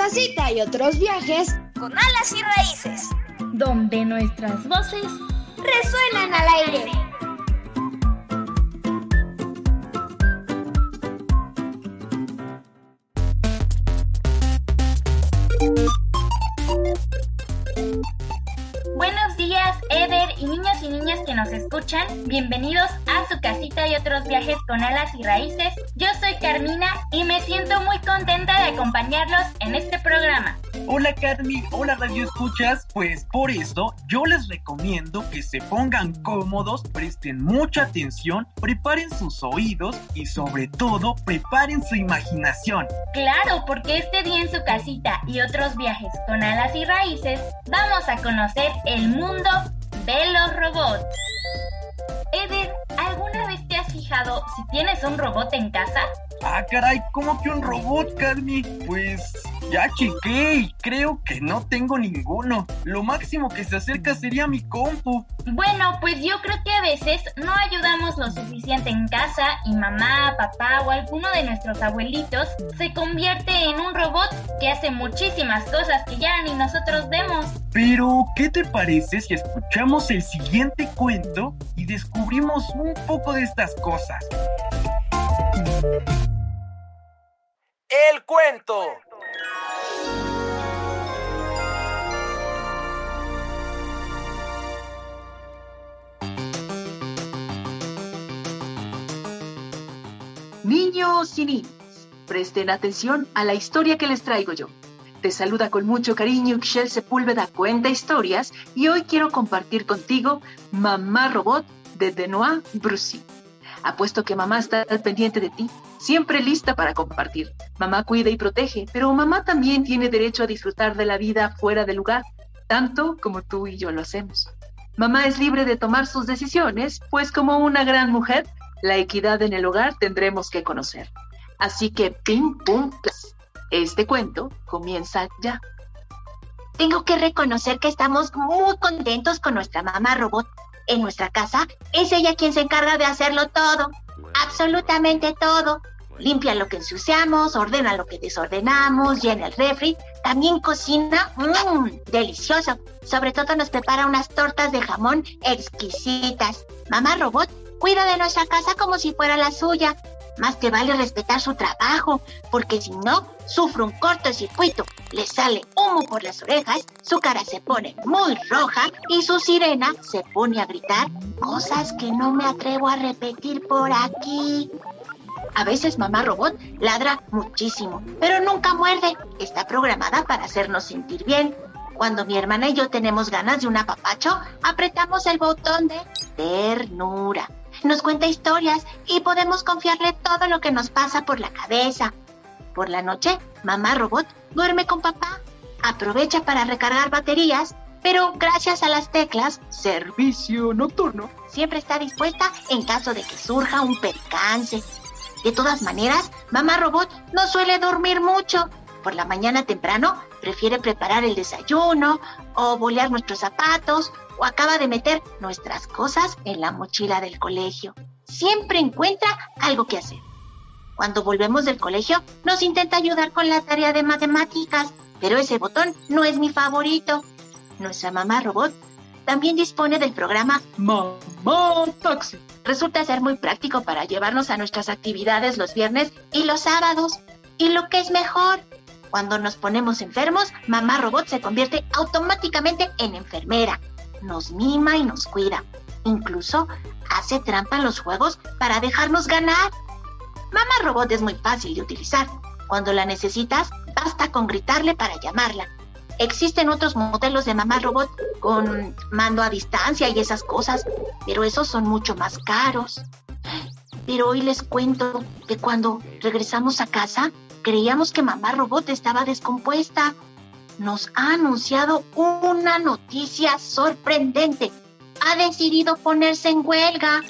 casita y otros viajes con alas y raíces, donde nuestras voces resuenan al aire. Buenos días, Eder y niños y niñas que nos escuchan. Bienvenidos a su casita y otros viajes con alas y raíces. Yo soy Carmina y me siento muy contenta de acompañarlos en este programa. Hola Carmi, hola Radio Escuchas. Pues por eso yo les recomiendo que se pongan cómodos, presten mucha atención, preparen sus oídos y sobre todo preparen su imaginación. Claro, porque este día en su casita y otros viajes con alas y raíces vamos a conocer el mundo de los robots. Eder, ¿alguna vez te has fijado si tienes un robot en casa? Ah, caray, ¿cómo que un robot, Carmi? Pues ya chequé y creo que no tengo ninguno. Lo máximo que se acerca sería mi compu. Bueno, pues yo creo que a veces no ayudamos lo suficiente en casa y mamá, papá o alguno de nuestros abuelitos se convierte en un robot que hace muchísimas cosas que ya ni nosotros vemos. Pero, ¿qué te parece si escuchamos el siguiente cuento y descubrimos un poco de estas cosas? El cuento. Niños y niñas, presten atención a la historia que les traigo yo. Te saluda con mucho cariño Ixchel Sepúlveda Cuenta Historias y hoy quiero compartir contigo Mamá Robot de Benoît Brucy. Apuesto que mamá está al pendiente de ti, siempre lista para compartir. Mamá cuida y protege, pero mamá también tiene derecho a disfrutar de la vida fuera del lugar, tanto como tú y yo lo hacemos. Mamá es libre de tomar sus decisiones, pues como una gran mujer, la equidad en el hogar tendremos que conocer. Así que pim pum plas. Este cuento comienza ya. Tengo que reconocer que estamos muy contentos con nuestra mamá robot. En nuestra casa es ella quien se encarga de hacerlo todo, absolutamente todo. Limpia lo que ensuciamos, ordena lo que desordenamos, llena el refri, también cocina, delicioso. Sobre todo nos prepara unas tortas de jamón exquisitas. Mamá robot cuida de nuestra casa como si fuera la suya. Más te vale respetar su trabajo, porque si no, sufre un cortocircuito, le sale humo por las orejas, su cara se pone muy roja y su sirena se pone a gritar cosas que no me atrevo a repetir por aquí. A veces mamá robot ladra muchísimo, pero nunca muerde. Está programada para hacernos sentir bien. Cuando mi hermana y yo tenemos ganas de un apapacho, apretamos el botón de ternura. Nos cuenta historias y podemos confiarle todo lo que nos pasa por la cabeza. Por la noche, mamá robot duerme con papá. Aprovecha para recargar baterías, pero gracias a las teclas servicio nocturno, siempre está dispuesta en caso de que surja un percance. De todas maneras, mamá robot no suele dormir mucho. Por la mañana temprano prefiere preparar el desayuno o bolear nuestros zapatos o acaba de meter nuestras cosas en la mochila del colegio. Siempre encuentra algo que hacer. Cuando volvemos del colegio, nos intenta ayudar con la tarea de matemáticas, pero ese botón no es mi favorito. Nuestra mamá robot también dispone del programa Mamá Taxi. Resulta ser muy práctico para llevarnos a nuestras actividades los viernes y los sábados. Y lo que es mejor, cuando nos ponemos enfermos, mamá robot se convierte automáticamente en enfermera. Nos mima y nos cuida. Incluso hace trampa en los juegos para dejarnos ganar. Mamá robot es muy fácil de utilizar. Cuando la necesitas, basta con gritarle para llamarla. Existen otros modelos de mamá robot con mando a distancia y esas cosas, pero esos son mucho más caros. Pero hoy les cuento que cuando regresamos a casa, creíamos que mamá robot estaba descompuesta. Nos ha anunciado una noticia sorprendente. Ha decidido ponerse en huelga.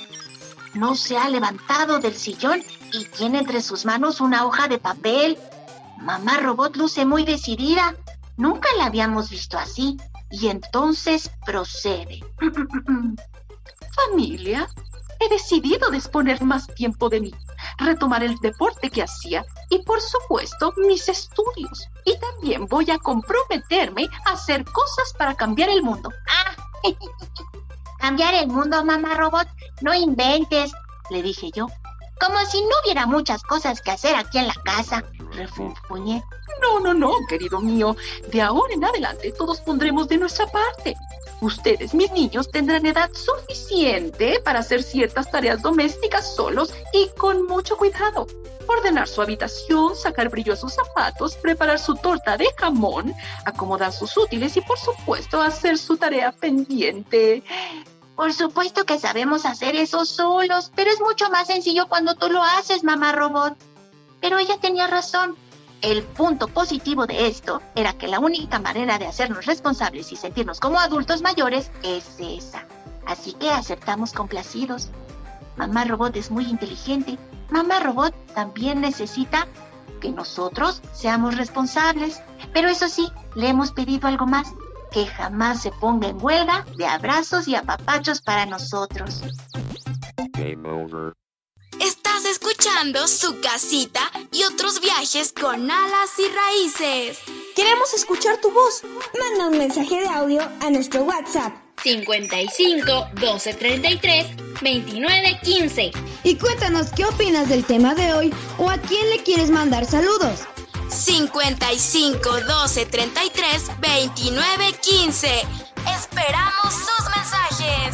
No se ha levantado del sillón y tiene entre sus manos una hoja de papel. Mamá robot luce muy decidida. Nunca la habíamos visto así. Y entonces procede. Familia, he decidido disponer más tiempo de mí. retomar el deporte que hacía y, por supuesto, mis estudios. Y también voy a comprometerme a hacer cosas para cambiar el mundo. ¿Cambiar el mundo, mamá robot? No inventes, le dije yo. Como si no hubiera muchas cosas que hacer aquí en la casa, refunfuñé. No, querido mío. De ahora en adelante todos pondremos de nuestra parte. Ustedes, mis niños, tendrán edad suficiente para hacer ciertas tareas domésticas solos y con mucho cuidado. Ordenar su habitación, sacar brillo a sus zapatos, preparar su torta de jamón, acomodar sus útiles y, por supuesto, hacer su tarea pendiente. Por supuesto que sabemos hacer eso solos, pero es mucho más sencillo cuando tú lo haces, mamá robot. Pero ella tenía razón. El punto positivo de esto era que la única manera de hacernos responsables y sentirnos como adultos mayores es esa. Así que aceptamos complacidos. Mamá robot es muy inteligente. Mamá robot también necesita que nosotros seamos responsables. Pero eso sí, le hemos pedido algo más. Que jamás se ponga en huelga de abrazos y apapachos para nosotros. Game over. Estás escuchando Su Casita y Otros Viajes con Alas y Raíces. Queremos escuchar tu voz. Manda un mensaje de audio a nuestro WhatsApp 55 12 33 29 15. y cuéntanos qué opinas del tema de hoy o a quién le quieres mandar saludos. 55 12 33 29 15. Esperamos sus mensajes.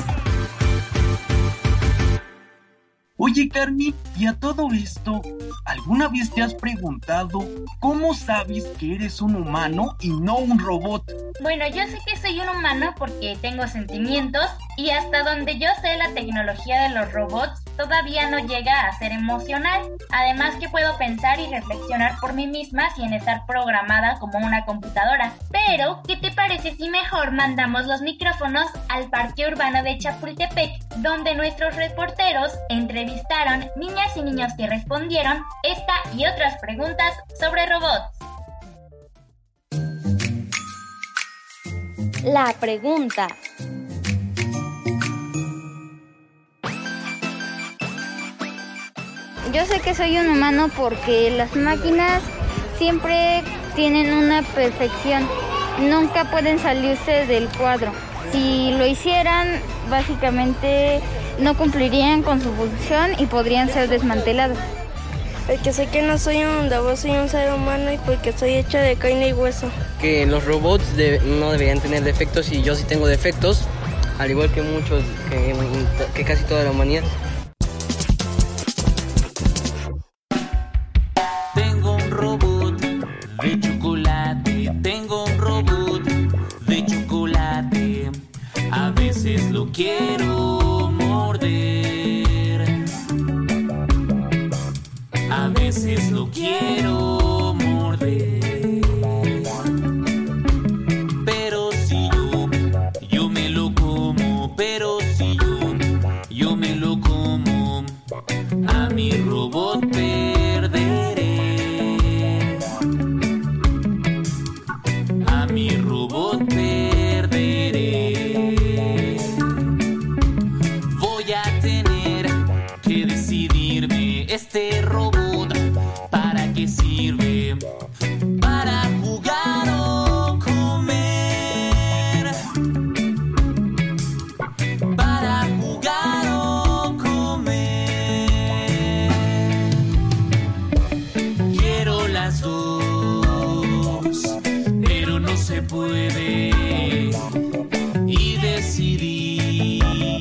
Oye, Carmen, y a todo esto, ¿alguna vez te has preguntado cómo sabes que eres un humano y no un robot? Bueno, yo sé que soy un humano porque tengo sentimientos y hasta donde yo sé la tecnología de los robots todavía no llega a ser emocional. Además que puedo pensar y reflexionar por mí misma sin estar programada como una computadora. Pero, ¿qué te parece si mejor mandamos los micrófonos al Parque Urbano de Chapultepec, donde nuestros reporteros entrevistaron niñas y niños que respondieron esta y otras preguntas sobre robots? La pregunta. Yo sé que soy un humano porque las máquinas siempre tienen una perfección. Nunca pueden salirse del cuadro. Si lo hicieran, básicamente no cumplirían con su función y podrían ser desmantelados. Porque sé que no soy un robot, soy un ser humano y porque soy hecha de carne y hueso. Que los robots no deberían tener defectos y yo sí tengo defectos, al igual que muchos, que casi toda la humanidad. Tengo un robot de chocolate, tengo un robot de chocolate, a veces lo quiero morder, a veces lo quiero morder, pero si yo me lo como, pero si yo me lo como, a mi robot perderé, a mi robot perderé. Voy a tener que decidirme, este robot, ¿para qué sirve? Para jugar o comer, para jugar o comer. Quiero las dos, pero no se puede, y decidí,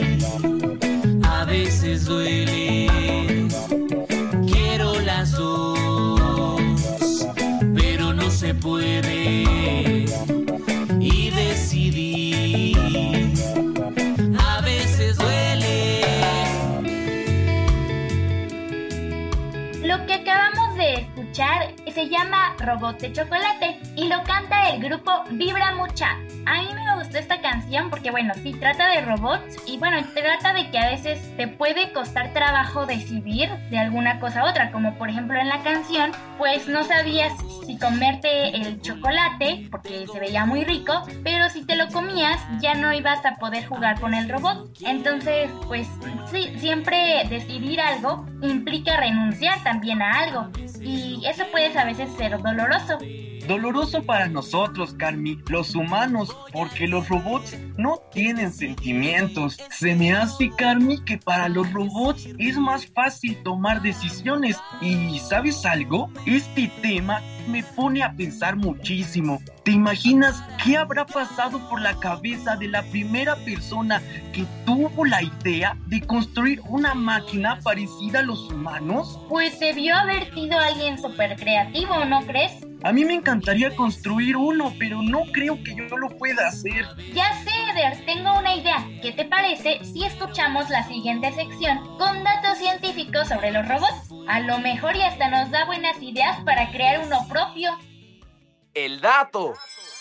a veces duele. Quiero las dos, pero no se puede, y decidí, a veces duele. Lo que acabamos de escuchar se llama Robot de Chocolate y lo canta el grupo Vibra Mucha. A mí me gustó esta canción porque bueno, sí trata de robots y bueno, trata de que a veces te puede costar trabajo decidir de alguna cosa a otra, como por ejemplo en la canción, pues no sabías si comerte el chocolate porque se veía muy rico, pero si te lo comías ya no ibas a poder jugar con el robot. Entonces, pues sí, siempre decidir algo implica renunciar también a algo y eso puede a veces ser doloroso. Doloroso para nosotros, Carmi, los humanos, porque los robots no tienen sentimientos. Se me hace, Carmi, que para los robots es más fácil tomar decisiones. Y ¿sabes algo? Este tema me pone a pensar muchísimo. ¿Te imaginas qué habrá pasado por la cabeza de la primera persona que tuvo la idea de construir una máquina parecida a los humanos? Pues debió haber sido alguien súper creativo, ¿no crees? A mí me encantaría construir uno, pero no creo que yo lo pueda hacer. Ya sé, Eder, tengo una idea. ¿Qué te parece si escuchamos la siguiente sección con datos científicos sobre los robots? A lo mejor y hasta nos da buenas ideas para crear uno propio. El dato.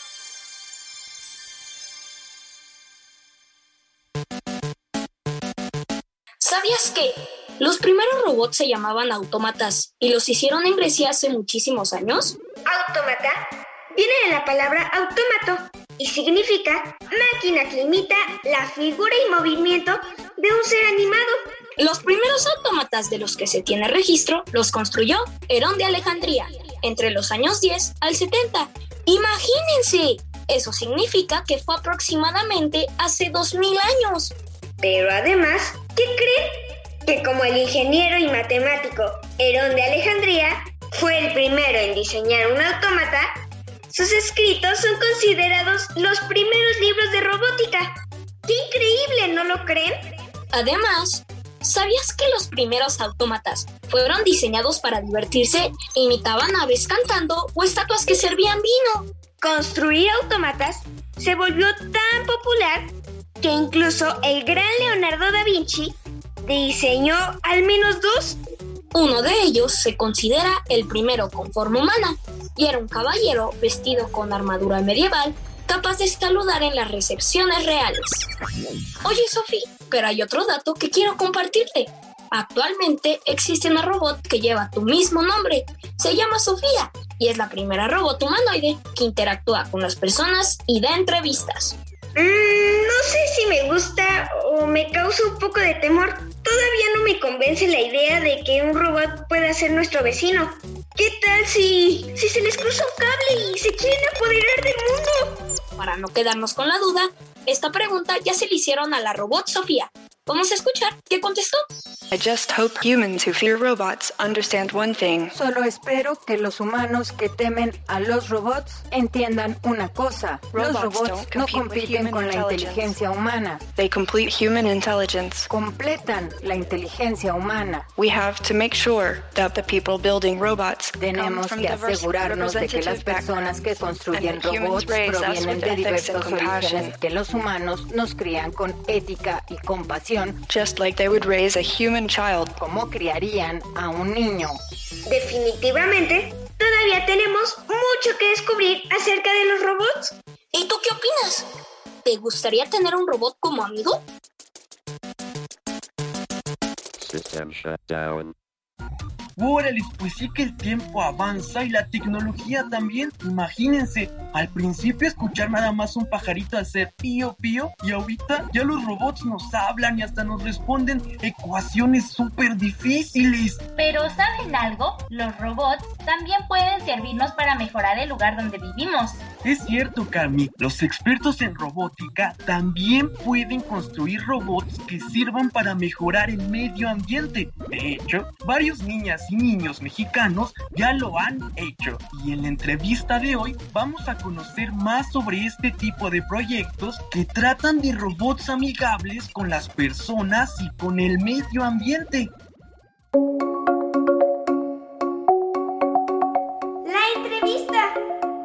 ¿Sabías que los primeros robots se llamaban autómatas y los hicieron en Grecia hace muchísimos años? Autómata viene de la palabra autómato y significa máquina que imita la figura y movimiento de un ser animado. Los primeros autómatas de los que se tiene registro los construyó Herón de Alejandría entre los años 10 al 70. ¡Imagínense! Eso significa que fue aproximadamente hace 2000 años. Pero además, ¿qué creen? Que como el ingeniero y matemático Herón de Alejandría fue el primero en diseñar un autómata, sus escritos son considerados los primeros libros de robótica. ¡Qué increíble! ¿No lo creen? Además, ¿sabías que los primeros autómatas fueron diseñados para divertirse e imitaban aves cantando o estatuas que servían vino? Construir autómatas se volvió tan popular que incluso el gran Leonardo da Vinci diseñó al menos 2. Uno de ellos se considera el primero con forma humana y era un caballero vestido con armadura medieval capaz de saludar en las recepciones reales. Oye, Sophie, pero hay otro dato que quiero compartirte. Actualmente existe una robot que lleva tu mismo nombre. Se llama Sofía y es la primera robot humanoide que interactúa con las personas y da entrevistas. No sé si me gusta o me causa un poco de temor. Todavía no me convence la idea de que un robot pueda ser nuestro vecino. ¿Qué tal si se les cruza un cable y se quieren apoderar del mundo? Para no quedarnos con la duda, esta pregunta ya se le hicieron a la robot Sofía. Vamos a escuchar qué contestó. I just hope humans who fear robots understand one thing. Solo espero que los humanos que temen a los robots entiendan una cosa. Los robots no compiten con la inteligencia humana. They complete human intelligence. Completan la inteligencia humana. We have to make sure that the people building robots Tenemos que asegurarnos de que las personas que construyen robots provienen de diversos orígenes, que los humanos nos crían con ética y compasión. Just like they would raise a human child. Como criarían a un niño. Definitivamente, todavía tenemos mucho que descubrir acerca de los robots. ¿Y tú qué opinas? ¿Te gustaría tener un robot como amigo? System shut down. Órale, pues sí que el tiempo avanza y la tecnología también. Imagínense, al principio escuchar nada más un pajarito hacer pío pío y ahorita ya los robots nos hablan y hasta nos responden ecuaciones súper difíciles. Pero ¿saben algo? Los robots también pueden servirnos para mejorar el lugar donde vivimos. Es cierto, Carmi, los expertos en robótica también pueden construir robots que sirvan para mejorar el medio ambiente. De hecho, varios niñas y niños mexicanos ya lo han hecho. Y en la entrevista de hoy vamos a conocer más sobre este tipo de proyectos que tratan de robots amigables con las personas y con el medio ambiente. La entrevista.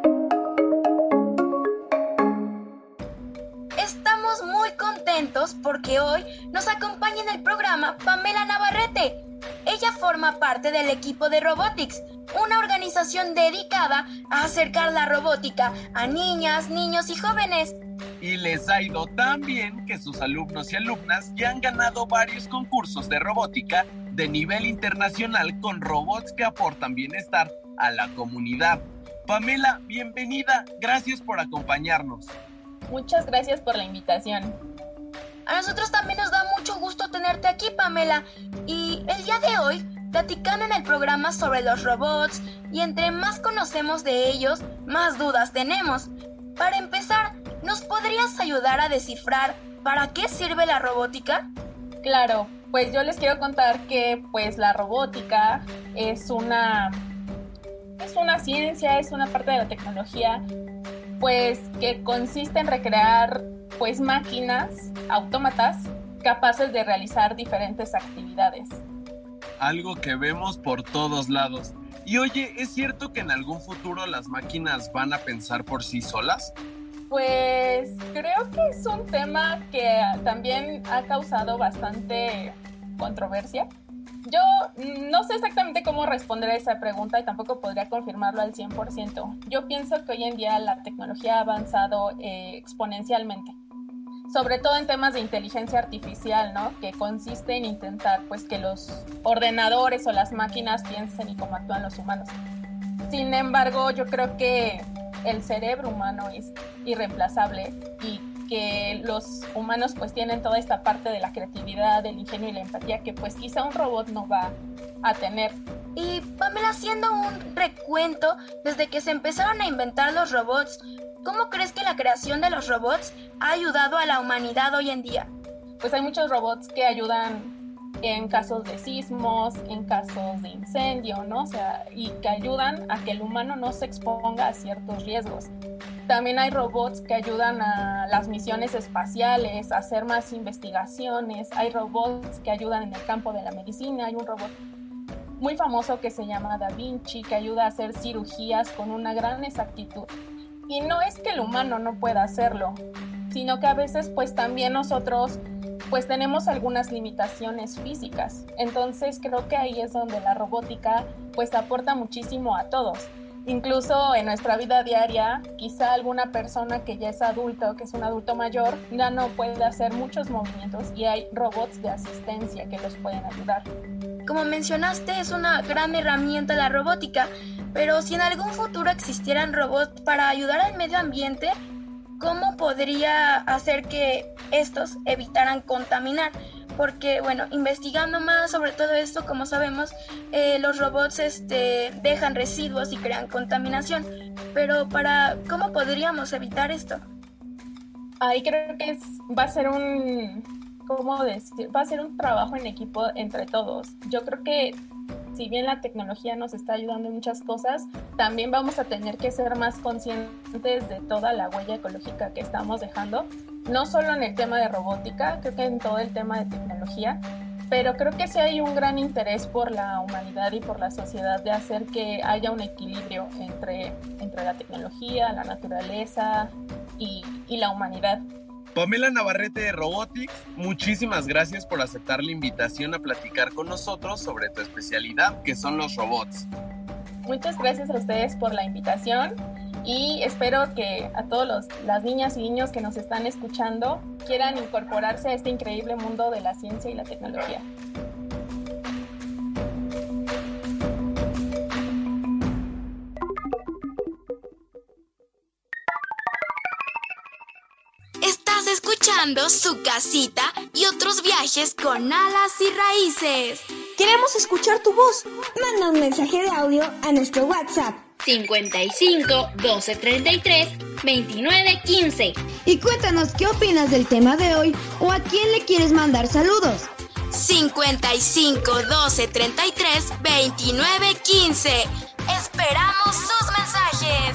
Estamos muy contentos porque hoy nos acompaña en el programa Pamela Navarrete. Ella forma parte del equipo de Robotics, una organización dedicada a acercar la robótica a niñas, niños y jóvenes. Y les ha ido tan bien que sus alumnos y alumnas ya han ganado varios concursos de robótica de nivel internacional con robots que aportan bienestar a la comunidad. Pamela, bienvenida. Gracias por acompañarnos. Muchas gracias por la invitación. A nosotros también nos da mucho gusto tenerte aquí, Pamela. Y el día de hoy, platicando en el programa sobre los robots, y entre más conocemos de ellos, más dudas tenemos. Para empezar, ¿nos podrías ayudar a descifrar para qué sirve la robótica? Claro, pues yo les quiero contar que pues la robótica es una ciencia, es una parte de la tecnología, pues que consiste en recrear pues máquinas, autómatas, capaces de realizar diferentes actividades. Algo que vemos por todos lados. Y oye, ¿es cierto que en algún futuro las máquinas van a pensar por sí solas? Pues creo que es un tema que también ha causado bastante controversia. Yo no sé exactamente cómo responder a esa pregunta y tampoco podría confirmarlo al 100%. Yo pienso que hoy en día la tecnología ha avanzado exponencialmente, sobre todo en temas de inteligencia artificial, ¿no? Que consiste en intentar pues que los ordenadores o las máquinas piensen y cómo actúan los humanos. Sin embargo, yo creo que el cerebro humano es irreemplazable y que los humanos pues tienen toda esta parte de la creatividad, del ingenio y la empatía que pues quizá un robot no va a tener. Y Pamela, haciendo un recuento desde que se empezaron a inventar los robots, ¿cómo crees que la creación de los robots ha ayudado a la humanidad hoy en día? Pues hay muchos robots que ayudan en casos de sismos, en casos de incendio, ¿no? O sea, y que ayudan a que el humano no se exponga a ciertos riesgos. También hay robots que ayudan a las misiones espaciales, a hacer más investigaciones. Hay robots que ayudan en el campo de la medicina. Hay un robot muy famoso que se llama Da Vinci, que ayuda a hacer cirugías con una gran exactitud. Y no es que el humano no pueda hacerlo, sino que a veces pues también nosotros pues tenemos algunas limitaciones físicas. Entonces creo que ahí es donde la robótica pues aporta muchísimo a todos. Incluso en nuestra vida diaria, quizá alguna persona que ya es adulto, que es un adulto mayor, ya no puede hacer muchos movimientos y hay robots de asistencia que los pueden ayudar. Como mencionaste, es una gran herramienta la robótica, pero si en algún futuro existieran robots para ayudar al medio ambiente, ¿cómo podría hacer que estos evitaran contaminar? Porque, bueno, investigando más sobre todo esto, como sabemos, los robots dejan residuos y crean contaminación. Pero ¿cómo podríamos evitar esto? Ahí creo que va a ser un trabajo en equipo entre todos. Yo creo que si bien la tecnología nos está ayudando en muchas cosas, también vamos a tener que ser más conscientes de toda la huella ecológica que estamos dejando, no solo en el tema de robótica, creo que en todo el tema de tecnología, pero creo que sí hay un gran interés por la humanidad y por la sociedad de hacer que haya un equilibrio entre la tecnología, la naturaleza y la humanidad. Pamela Navarrete de Robotics, muchísimas gracias por aceptar la invitación a platicar con nosotros sobre tu especialidad, que son los robots. Muchas gracias a ustedes por la invitación y espero que a todas las niñas y niños que nos están escuchando quieran incorporarse a este increíble mundo de la ciencia y la tecnología. Estás escuchando Su Casita y Otros Viajes con Alas y Raíces. Queremos escuchar tu voz. Manda un mensaje de audio a nuestro WhatsApp 55 12 33 29 15. Y cuéntanos qué opinas del tema de hoy o a quién le quieres mandar saludos. 55 12 33 29 15. Esperamos sus mensajes.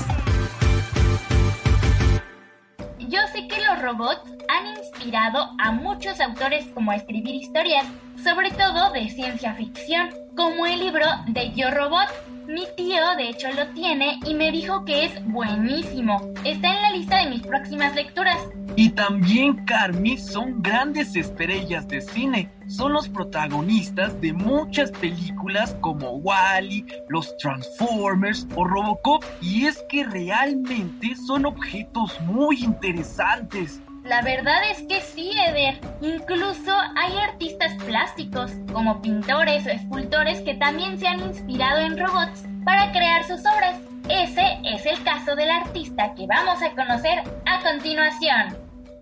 Yo sé que los robots han inspirado a muchos autores como a escribir historias, sobre todo de ciencia ficción, como el libro de Yo Robot. Mi tío de hecho lo tiene y me dijo que es buenísimo. Está en la lista de mis próximas lecturas. Y también, Carmi, son grandes estrellas de cine. Son los protagonistas de muchas películas como WALL-E, los Transformers o Robocop. Y es que realmente son objetos muy interesantes. La verdad es que sí, Eder. Incluso hay artistas plásticos, como pintores o escultores, que también se han inspirado en robots para crear sus obras. Ese es el caso del artista que vamos a conocer a continuación.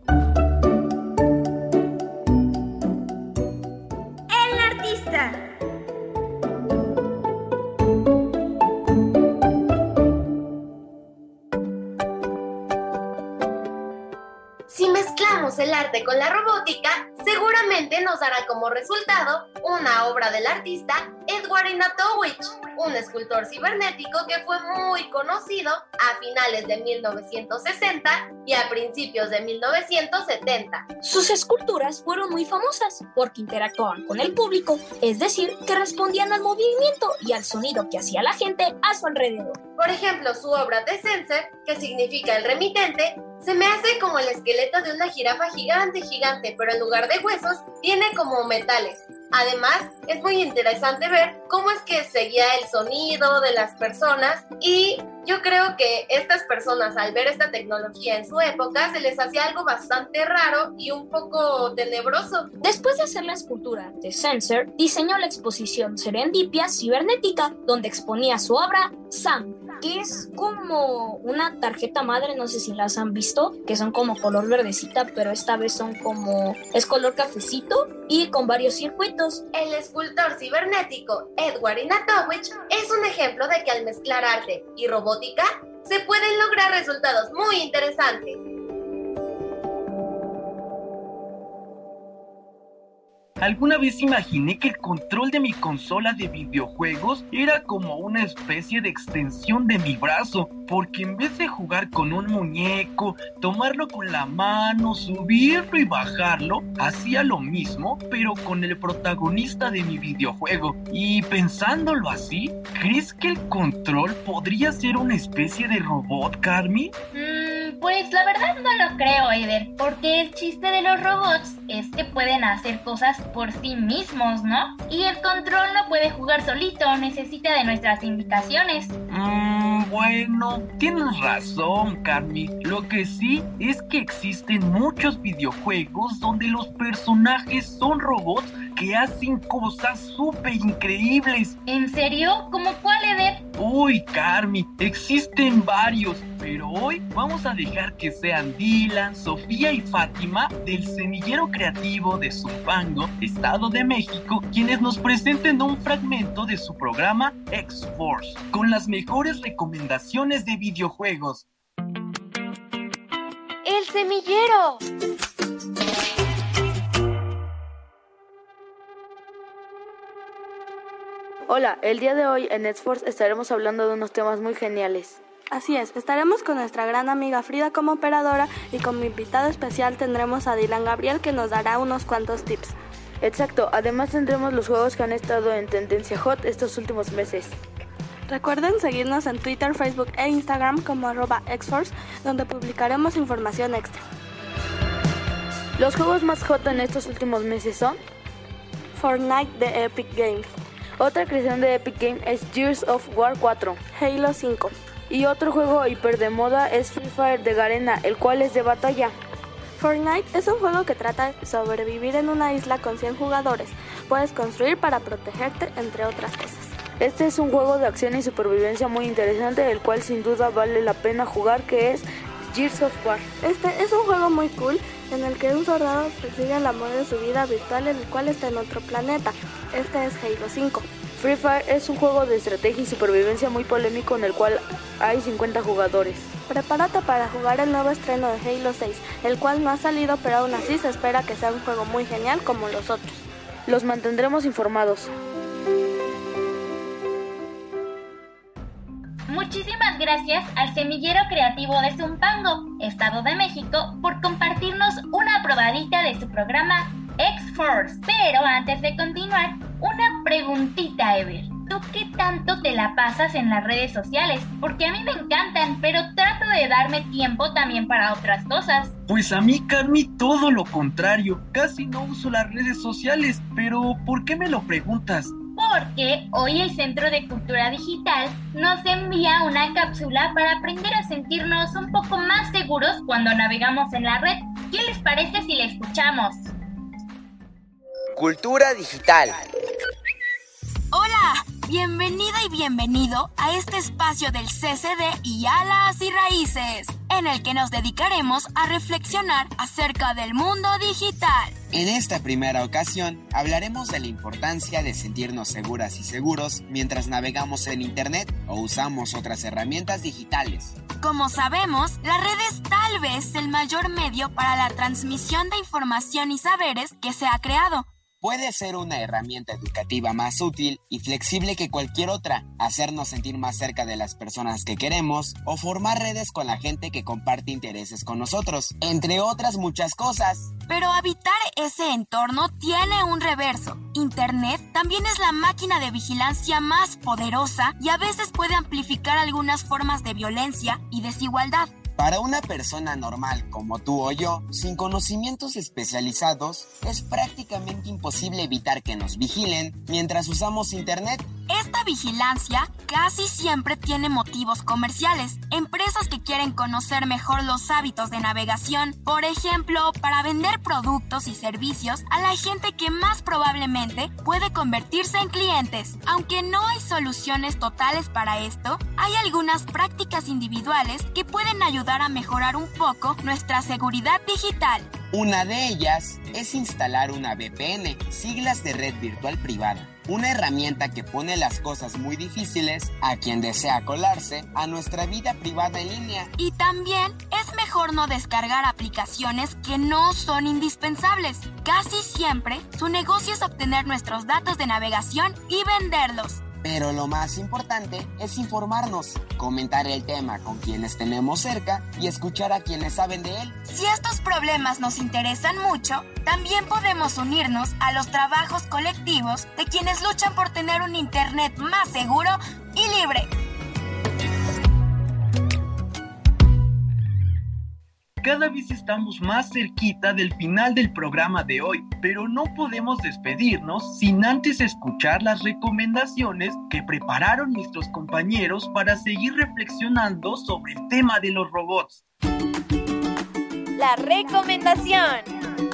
El artista. Si mezclamos el arte con la robótica, seguramente nos dará como resultado una obra del artista Edward Ignatowicz, un escultor cibernético que fue muy conocido a finales de 1960 y a principios de 1970. Sus esculturas fueron muy famosas porque interactuaban con el público, es decir, que respondían al movimiento y al sonido que hacía la gente a su alrededor. Por ejemplo, su obra The Sensor, que significa el remitente, se me hace como el esqueleto de una jirafa gigante, pero en lugar de huesos, tiene como metales. Además, es muy interesante ver cómo es que seguía el sonido de las personas y yo creo que estas personas al ver esta tecnología en su época se les hacía algo bastante raro y un poco tenebroso. Después de hacer la escultura de Sensor, diseñó la exposición Serendipia Cibernética, donde exponía su obra Sam, que es como una tarjeta madre, no sé si las han visto, que son como color verdecita, pero esta vez es color cafecito y con varios circuitos. El escultor cibernético Edward Ignatowicz es un ejemplo de que al mezclar arte y robótica se pueden lograr resultados muy interesantes. Alguna vez imaginé que el control de mi consola de videojuegos era como una especie de extensión de mi brazo, porque en vez de jugar con un muñeco, tomarlo con la mano, subirlo y bajarlo, hacía lo mismo, pero con el protagonista de mi videojuego. Y pensándolo así, ¿crees que el control podría ser una especie de robot, Carmi? Pues la verdad no lo creo, Eder, porque el chiste de los robots es que pueden hacer cosas por sí mismos, ¿no? Y el control no puede jugar solito, necesita de nuestras indicaciones. Bueno, tienes razón, Carmi. Lo que sí es que existen muchos videojuegos donde los personajes son robots que hacen cosas súper increíbles. ¿En serio? ¿Cómo cuál, Eder? Uy, Carmi, existen varios, pero hoy vamos a dejar que sean Dylan, Sofía y Fátima del Semillero Creativo de Zumpango, Estado de México, quienes nos presenten un fragmento de su programa X-Force, con las mejores recomendaciones de videojuegos. ¡El Semillero! Hola, el día de hoy en X-Force estaremos hablando de unos temas muy geniales. Así es, estaremos con nuestra gran amiga Frida como operadora y como invitado especial tendremos a Dylan Gabriel que nos dará unos cuantos tips. Exacto, además tendremos los juegos que han estado en tendencia hot estos últimos meses. Recuerden seguirnos en Twitter, Facebook e Instagram como @Xforce, donde publicaremos información extra. Los juegos más hot en estos últimos meses son Fortnite de Epic Games. Otra creación de Epic Games es Gears of War 4, Halo 5. Y otro juego hiper de moda es Free Fire de Garena, el cual es de batalla. Fortnite es un juego que trata de sobrevivir en una isla con 100 jugadores. Puedes construir para protegerte, entre otras cosas. Este es un juego de acción y supervivencia muy interesante, el cual sin duda vale la pena jugar, que es Gears of War. Este es un juego muy cool en el que un soldado persigue el amor de su vida virtual en el cual está en otro planeta. Este es Halo 5. Free Fire es un juego de estrategia y supervivencia muy polémico en el cual hay 50 jugadores. Prepárate para jugar el nuevo estreno de Halo 6, el cual no ha salido, pero aún así se espera que sea un juego muy genial como los otros. Los mantendremos informados. Muchísimas gracias al Semillero Creativo de Zumpango, Estado de México, por compartirnos una probadita de su programa X-Force. Pero antes de continuar, una preguntita, Ever. ¿Tú qué tanto te la pasas en las redes sociales? Porque a mí me encantan, pero trato de darme tiempo también para otras cosas. Pues a mí, Carmi, todo lo contrario. Casi no uso las redes sociales, pero ¿por qué me lo preguntas? Porque hoy el Centro de Cultura Digital nos envía una cápsula para aprender a sentirnos un poco más seguros cuando navegamos en la red. ¿Qué les parece si la escuchamos? Cultura Digital. Hola, bienvenida y bienvenido a este espacio del CCD y Alas y Raíces, en el que nos dedicaremos a reflexionar acerca del mundo digital. En esta primera ocasión hablaremos de la importancia de sentirnos seguras y seguros mientras navegamos en Internet o usamos otras herramientas digitales. Como sabemos, la red es tal vez el mayor medio para la transmisión de información y saberes que se ha creado. Puede ser una herramienta educativa más útil y flexible que cualquier otra, hacernos sentir más cerca de las personas que queremos o formar redes con la gente que comparte intereses con nosotros, entre otras muchas cosas. Pero habitar ese entorno tiene un reverso. Internet también es la máquina de vigilancia más poderosa y a veces puede amplificar algunas formas de violencia y desigualdad. Para una persona normal como tú o yo, sin conocimientos especializados, es prácticamente imposible evitar que nos vigilen mientras usamos Internet. Esta vigilancia casi siempre tiene motivos comerciales. Empresas que quieren conocer mejor los hábitos de navegación, por ejemplo, para vender productos y servicios a la gente que más probablemente puede convertirse en clientes. Aunque no hay soluciones totales para esto, hay algunas prácticas individuales que pueden ayudar a mejorar un poco nuestra seguridad digital. Una de ellas es instalar una VPN, siglas de red virtual privada. Una herramienta que pone las cosas muy difíciles a quien desea colarse a nuestra vida privada en línea. Y también es mejor no descargar aplicaciones que no son indispensables. Casi siempre su negocio es obtener nuestros datos de navegación y venderlos. Pero lo más importante es informarnos, comentar el tema con quienes tenemos cerca y escuchar a quienes saben de él. Si estos problemas nos interesan mucho, también podemos unirnos a los trabajos colectivos de quienes luchan por tener un Internet más seguro y libre. Cada vez estamos más cerquita del final del programa de hoy, pero no podemos despedirnos sin antes escuchar las recomendaciones que prepararon nuestros compañeros para seguir reflexionando sobre el tema de los robots. La recomendación.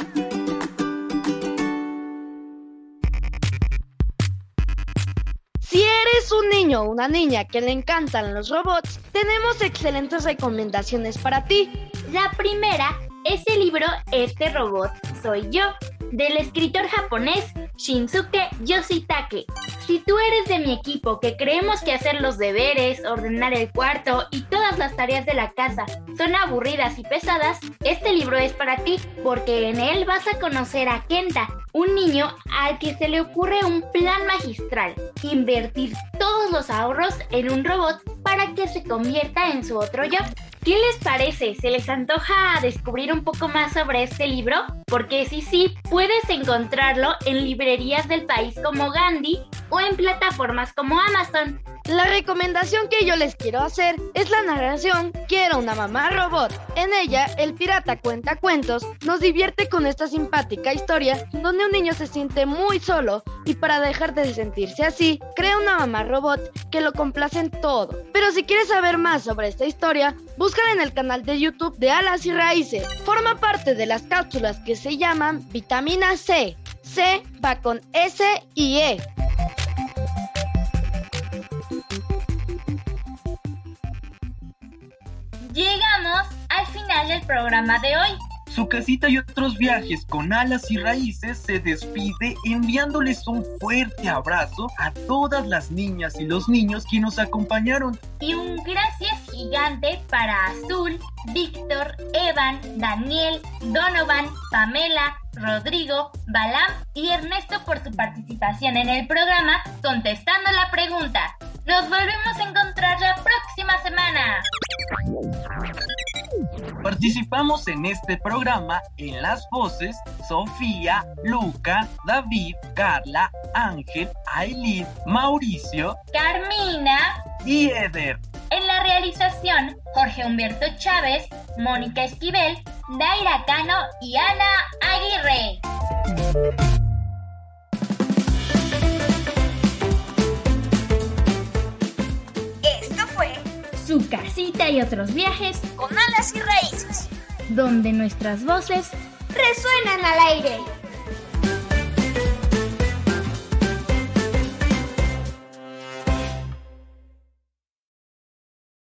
Si eres un niño o una niña que le encantan los robots, tenemos excelentes recomendaciones para ti. La primera es el libro Este robot soy yo, del escritor japonés Shinsuke Yoshitake. Si tú eres de mi equipo que creemos que hacer los deberes, ordenar el cuarto y todas las tareas de la casa son aburridas y pesadas, este libro es para ti, porque en él vas a conocer a Kenta, un niño al que se le ocurre un plan magistral: invertir todos los ahorros en un robot para que se convierta en su otro yo. ¿Qué les parece? ¿Se les antoja descubrir un poco más sobre este libro? Porque sí, puedes encontrarlo en librerías del país como Gandhi o en plataformas como Amazon. La recomendación que yo les quiero hacer es la narración Quiero una mamá robot. En ella, el pirata cuenta cuentos nos divierte con esta simpática historia donde un niño se siente muy solo y para dejar de sentirse así, crea una mamá robot que lo complace en todo. Pero si quieres saber más sobre esta historia, búscala en el canal de YouTube de Alas y Raíces. Forma parte de las cápsulas que se llaman Vitamina C. C va con S y E. Llegamos al final del programa de hoy. Su casita y otros viajes con Alas y Raíces se despide enviándoles un fuerte abrazo a todas las niñas y los niños que nos acompañaron. Y un gracias gigante para Azul, Víctor, Evan, Daniel, Donovan, Pamela, Rodrigo, Balam y Ernesto por su participación en el programa contestando la pregunta. Nos volvemos a encontrar la próxima semana. Participamos en este programa en las voces Sofía, Luca, David, Carla, Ángel, Ailid, Mauricio, Carmina y Eder. En la realización, Jorge Humberto Chávez, Mónica Esquivel, Daira Cano y Ana Aguirre. Esto fue Su casita y otros viajes con alas y raíces, donde nuestras voces resuenan al aire.